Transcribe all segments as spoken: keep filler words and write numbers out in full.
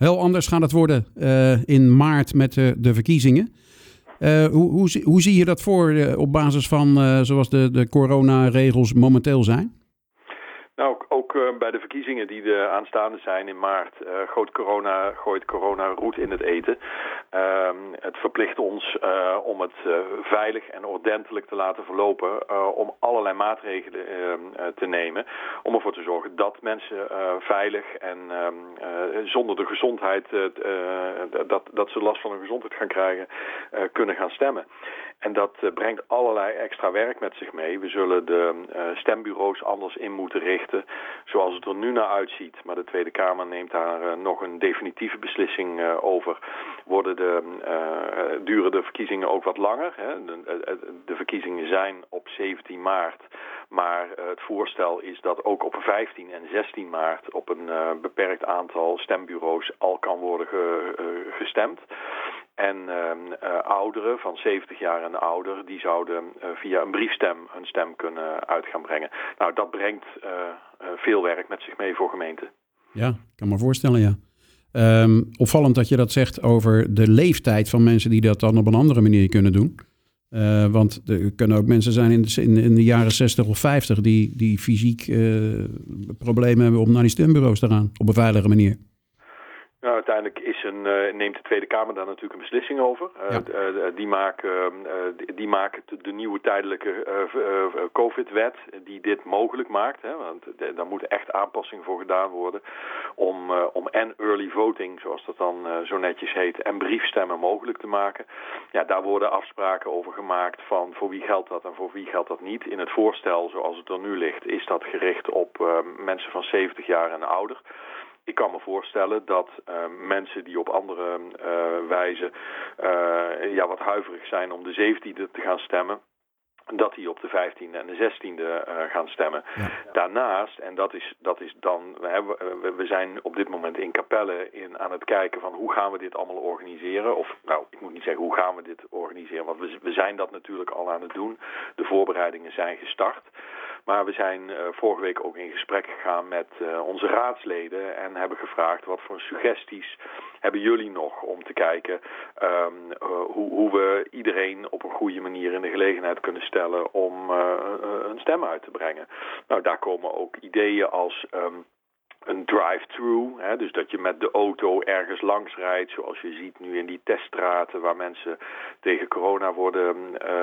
Heel anders gaat het worden uh, in maart met uh, de verkiezingen. Uh, hoe, hoe, hoe zie je dat voor uh, op basis van uh, zoals de, de coronaregels momenteel zijn? Nou, ook, ook uh, bij de verkiezingen die de aanstaande zijn in maart uh, gooit corona, gooit corona roet in het eten. Uh, het verplicht ons uh, om het uh, veilig en ordentelijk te laten verlopen, uh, om allerlei maatregelen uh, uh, te nemen, om ervoor te zorgen dat mensen uh, veilig en uh, uh, zonder de gezondheid, uh, uh, dat, dat ze last van hun gezondheid gaan krijgen, uh, kunnen gaan stemmen. En dat uh, brengt allerlei extra werk met zich mee. We zullen de uh, stembureaus anders in moeten richten, zoals het er nu naar uitziet. Maar de Tweede Kamer neemt daar uh, nog een definitieve beslissing uh, over. Worden de, uh, duren de verkiezingen ook wat langer? Hè? De, de, de verkiezingen zijn op zeventien maart. Maar uh, het voorstel is dat ook op vijftien en zestien maart op een uh, beperkt aantal stembureaus al kan worden ge, uh, gestemd. En uh, uh, ouderen van zeventig jaar en ouder, die zouden uh, via een briefstem hun stem kunnen uit gaan brengen. Nou, dat brengt uh, uh, veel werk met zich mee voor gemeenten. Ja, ik kan me voorstellen, ja. Um, opvallend dat je dat zegt over de leeftijd van mensen die dat dan op een andere manier kunnen doen. Uh, want er kunnen ook mensen zijn in de, in, in de jaren zestig of vijftig die, die fysiek uh, problemen hebben om naar die stembureaus te gaan op een veilige manier. Nou, uiteindelijk is een, uh, neemt de Tweede Kamer daar natuurlijk een beslissing over. Uh, ja. uh, die maken, uh, die maken de nieuwe tijdelijke uh, uh, COVID-wet die dit mogelijk maakt. Hè, want de, daar moet echt aanpassing voor gedaan worden om, uh, om en early voting, zoals dat dan uh, zo netjes heet, en briefstemmen mogelijk te maken. Ja, daar worden afspraken over gemaakt van voor wie geldt dat en voor wie geldt dat niet. In het voorstel, zoals het er nu ligt, is dat gericht op uh, mensen van zeventig jaar en ouder. Ik kan me voorstellen dat uh, mensen die op andere uh, wijze uh, ja, wat huiverig zijn om de zeventiende te gaan stemmen, dat die op de vijftiende en de zestiende uh, gaan stemmen. Ja. Daarnaast, en dat is, dat is dan, we, we zijn op dit moment in Capelle in, aan het kijken van hoe gaan we dit allemaal organiseren. Of nou, ik moet niet zeggen hoe gaan we dit organiseren, want we, we zijn dat natuurlijk al aan het doen. De voorbereidingen zijn gestart. Maar we zijn uh, vorige week ook in gesprek gegaan met uh, onze raadsleden en hebben gevraagd wat voor suggesties hebben jullie nog om te kijken um, uh, hoe, hoe we iedereen op een goede manier in de gelegenheid kunnen stellen om uh, een stem uit te brengen. Nou, daar komen ook ideeën als Um, een drive-thru, hè, dus dat je met de auto ergens langs rijdt, zoals je ziet nu in die teststraten waar mensen tegen corona worden,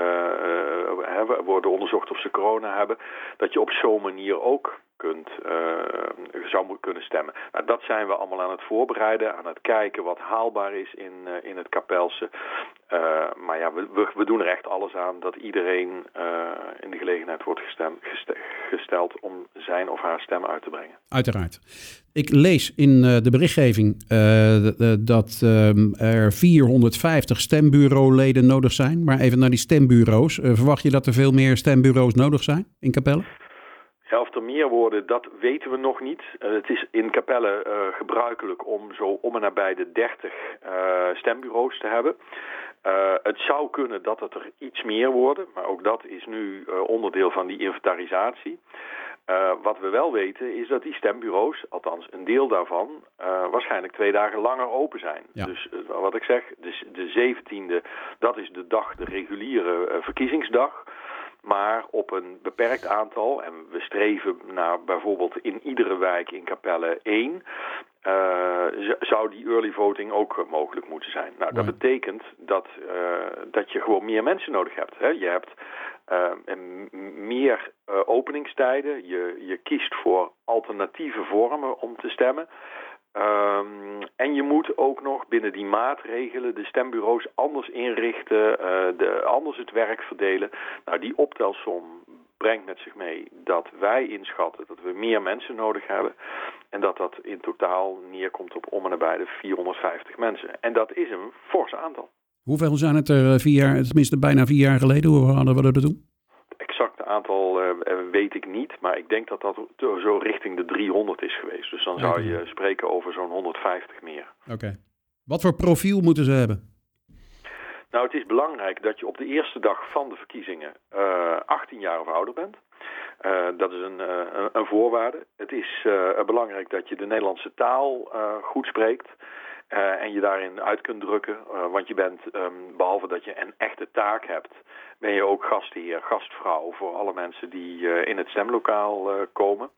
uh, uh, worden onderzocht of ze corona hebben, dat je op zo'n manier ook kunt, uh, zou moeten kunnen stemmen. Nou, dat zijn we allemaal aan het voorbereiden, aan het kijken wat haalbaar is in, uh, in het Kapelse. Uh, maar ja, we, we, we doen er echt alles aan dat iedereen uh, in de gelegenheid wordt gestem, geste, gesteld om zijn of haar stem uit te brengen. Uiteraard. Ik lees in uh, de berichtgeving uh, dat uh, er vierhonderdvijftig stembureauleden nodig zijn. Maar even naar die stembureaus. Uh, verwacht je dat er veel meer stembureaus nodig zijn in Capelle? Ja, of er meer worden, dat weten we nog niet. Uh, het is in Capelle uh, gebruikelijk om zo om en nabij de dertig uh, stembureaus te hebben. Uh, het zou kunnen dat het er iets meer worden, maar ook dat is nu uh, onderdeel van die inventarisatie. Uh, wat we wel weten is dat die stembureaus, althans een deel daarvan, uh, waarschijnlijk twee dagen langer open zijn. Ja. Dus uh, wat ik zeg, de, de zeventiende, dat is de dag, de reguliere uh, verkiezingsdag. Maar op een beperkt aantal, en we streven naar bijvoorbeeld in iedere wijk in Capelle één, uh, zou die early voting ook mogelijk moeten zijn. Nou, dat betekent dat, uh, dat je gewoon meer mensen nodig hebt. Hè? Je hebt uh, meer uh, openingstijden, je, je kiest voor alternatieve vormen om te stemmen. Um, en je moet ook nog binnen die maatregelen de stembureaus anders inrichten, uh, de, anders het werk verdelen. Nou, die optelsom brengt met zich mee dat wij inschatten dat we meer mensen nodig hebben. En dat dat in totaal neerkomt op om en nabij de vierhonderdvijftig mensen. En dat is een fors aantal. Hoeveel zijn het er vier jaar, tenminste bijna vier jaar geleden? Hoe hadden we dat doen? Het exacte aantal uh, weet ik niet, maar ik denk dat dat zo richting de driehonderd is geweest. Dus dan zou je spreken over zo'n honderdvijftig meer. Oké. Okay. Wat voor profiel moeten ze hebben? Nou, het is belangrijk dat je op de eerste dag van de verkiezingen uh, achttien jaar of ouder bent. Uh, dat is een, uh, een voorwaarde. Het is uh, belangrijk dat je de Nederlandse taal uh, goed spreekt. uh, en je daarin uit kunt drukken. Uh, want je bent, um, behalve dat je een echte taak hebt, ben je ook gastheer, gastvrouw voor alle mensen die uh, in het stemlokaal uh, komen.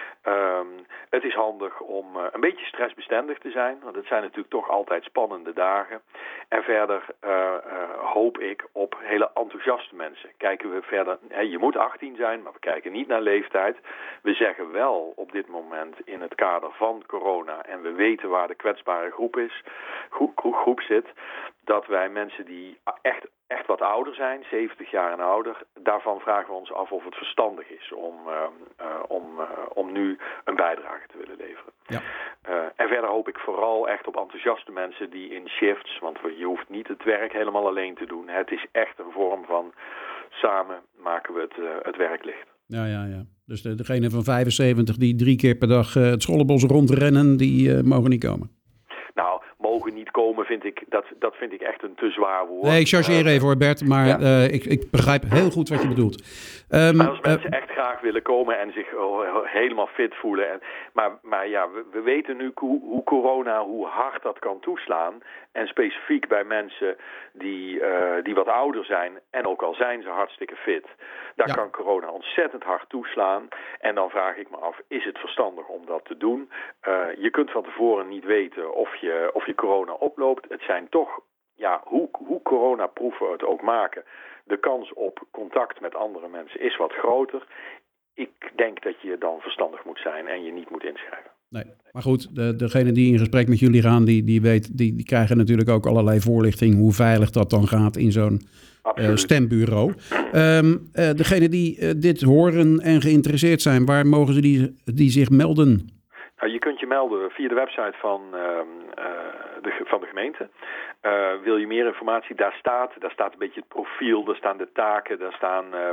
Um, het is handig om uh, een beetje stressbestendig te zijn, want het zijn natuurlijk toch altijd spannende dagen. En verder uh, uh, hoop ik op hele enthousiaste mensen. Kijken we verder, hè, je moet achttien zijn, maar we kijken niet naar leeftijd. We zeggen wel op dit moment in het kader van corona, en we weten waar de kwetsbare groep is, groep, groep zit, dat wij mensen die echt, echt wat ouder zijn, zeventig jaar en ouder, daarvan vragen we ons af of het verstandig is om, uh, uh, om, uh, om nu een bijdrage te willen leveren. Ja. Uh, en verder hoop ik vooral echt op enthousiaste mensen die in shifts, want je hoeft niet het werk helemaal alleen te doen. Het is echt een vorm van samen maken we het, uh, het werk licht. Ja, ja, ja. Dus de, degene van vijfenzeventig die drie keer per dag uh, het Schollebos rondrennen, die uh, mogen niet komen. Nou, mogen niet komen vind ik, dat, dat vind ik echt een te zwaar woord. Nee, ik chargeer uh, even hoor Bert, maar ja. uh, ik, ik begrijp heel goed wat je bedoelt. Um, maar als mensen uh, echt graag willen komen en zich uh, helemaal fit voelen. En, maar, maar ja, we, we weten nu hoe, hoe corona, hoe hard dat kan toeslaan. En specifiek bij mensen die, uh, die wat ouder zijn en ook al zijn ze hartstikke fit. Daar ja. kan corona ontzettend hard toeslaan. En dan vraag ik me af, is het verstandig om dat te doen? Uh, je kunt van tevoren niet weten of je, of je corona oploopt. Het zijn toch, ja, hoe, hoe coronaproof we het ook maken, de kans op contact met andere mensen is wat groter. Ik denk dat je dan verstandig moet zijn en je niet moet inschrijven. Nee, maar goed, de, degene die in gesprek met jullie gaan, die, die, weet, die, die krijgen natuurlijk ook allerlei voorlichting hoe veilig dat dan gaat in zo'n uh, stembureau. Um, uh, degene die uh, dit horen en geïnteresseerd zijn, waar mogen ze die, die zich melden? Nou, je kunt je melden via de website van, uh, uh, de, van de gemeente. Uh, wil je meer informatie? Daar staat, daar staat een beetje het profiel, daar staan de taken, daar staan uh,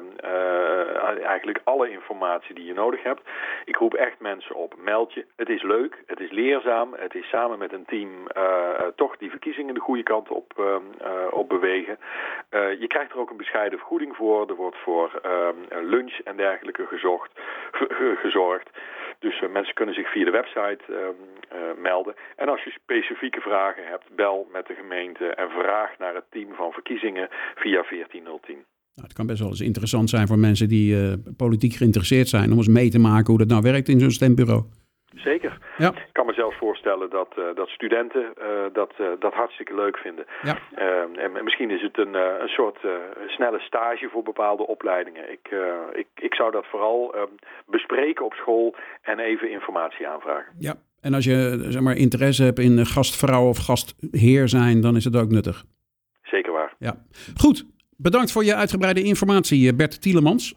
uh, eigenlijk alle informatie die je nodig hebt. Ik roep echt mensen op, meld je. Het is leuk, het is leerzaam, het is samen met een team uh, uh, toch die verkiezingen de goede kant op, uh, uh, op bewegen. Uh, je krijgt er ook een bescheiden vergoeding voor. Er wordt voor uh, lunch en dergelijke gezocht, ge- gezorgd. Dus uh, mensen kunnen zich via de website uh, uh, melden. En als je specifieke vragen hebt, bel met de gemeente en vraag naar het team van verkiezingen via veertien nul tien. Nou, het kan best wel eens interessant zijn voor mensen die uh, politiek geïnteresseerd zijn om eens mee te maken hoe dat nou werkt in zo'n stembureau. Zeker. Ja. Ik kan me zelfs voorstellen dat, uh, dat studenten uh, dat, uh, dat hartstikke leuk vinden. Ja. Uh, en misschien is het een, uh, een soort uh, snelle stage voor bepaalde opleidingen. Ik, uh, ik, ik zou dat vooral uh, bespreken op school en even informatie aanvragen. Ja, en als je zeg maar, interesse hebt in gastvrouw of gastheer zijn, dan is het ook nuttig. Zeker waar. Ja. Goed. Bedankt voor je uitgebreide informatie, Bert Tielemans.